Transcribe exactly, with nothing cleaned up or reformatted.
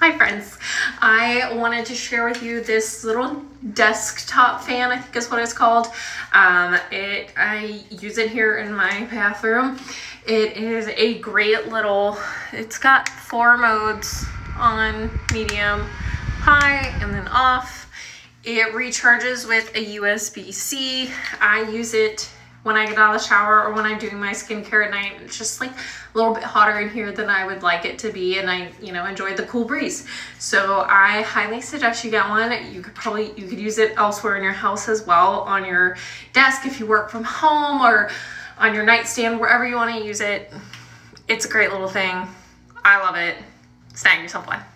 Hi friends, I wanted to share with you this little desktop fan, I think is what it's called. Um, it I use it here in my bathroom. It is a great little, it's got four modes on, medium, high, and then off. It recharges with a U S B C. I use it when I get out of the shower or when I'm doing my skincare at night. It's just like a little bit hotter in here than I would like it to be, and I, you know, enjoy the cool breeze. So I highly suggest you get one. You could probably, you could use it elsewhere in your house as well, on your desk if you work from home, or on your nightstand, wherever you want to use it. It's a great little thing. I love it. Snag yourself one.